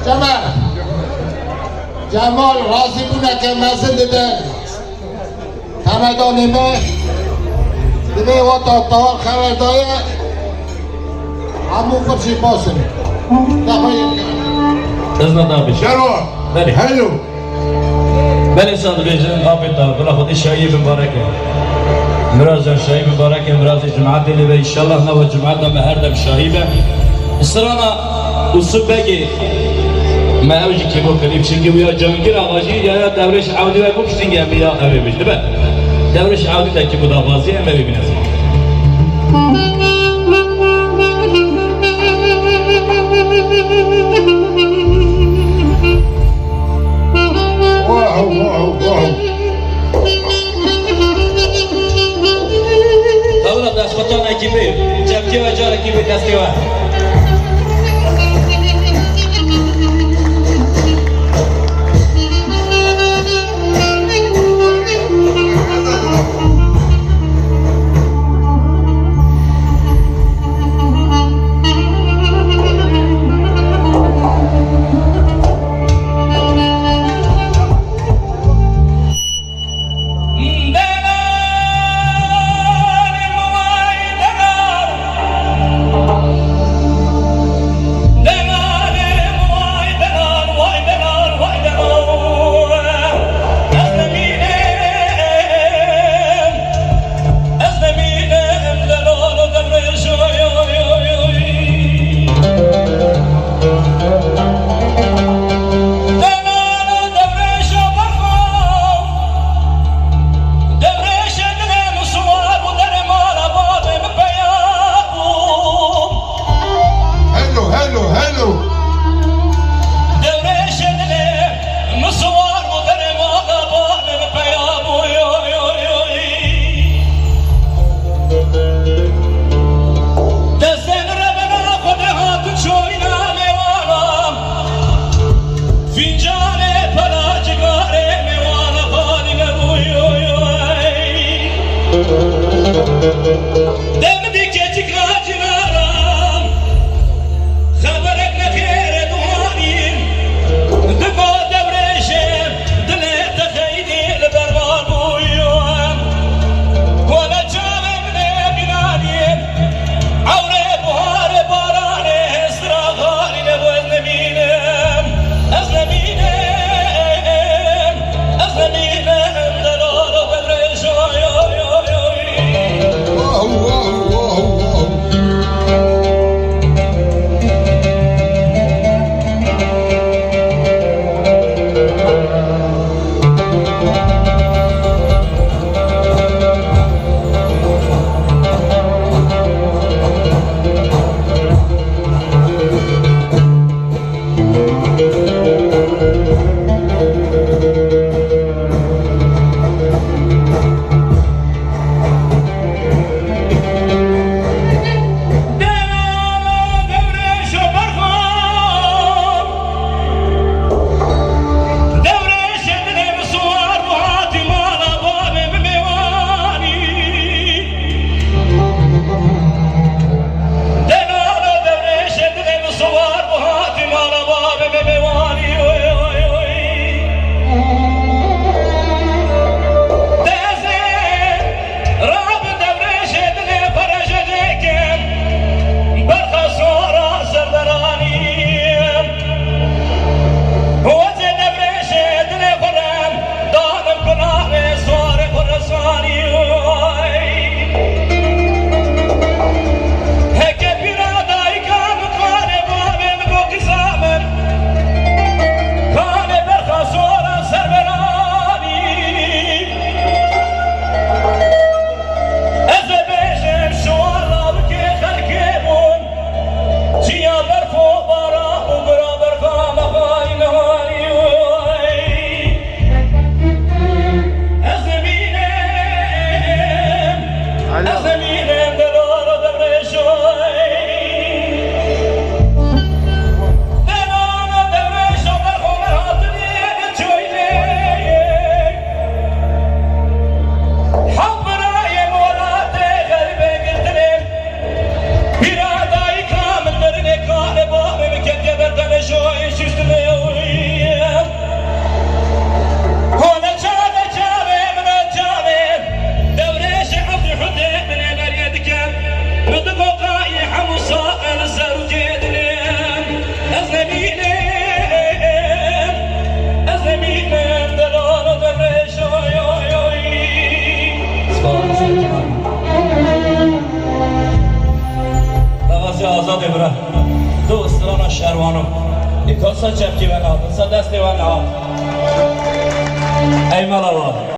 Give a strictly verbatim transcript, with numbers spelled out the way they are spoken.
جمال جمال راضی بونه که مزه دیده تمدانی به دیده و تا تا خبردای همون فرشی باسم نخواهیم ازنا دابش شروع بله هلو بله صادقی جن آفتا بلا خود شایی مبارکه مراز جان شایی مبارکه مراز جماعت دلی به انشالله نو جماعت دم هر دم شایی به اسرانا اصول بگی ما اوجی که بو کلیب شنگی ویا جانگیر آغاجی یا دورش عودی و بو شنگی هم بیا اوی بشته به دورش عودی تا که بود آغازی هم ببین از واو واو واو Ahora das fotos aquí ve, ya que va ya aquí ve das que va. واو واو دست آزاد برا دو استرانا شروانو اکاسا چپکی و نهاد دست و نهاد ای ملاوان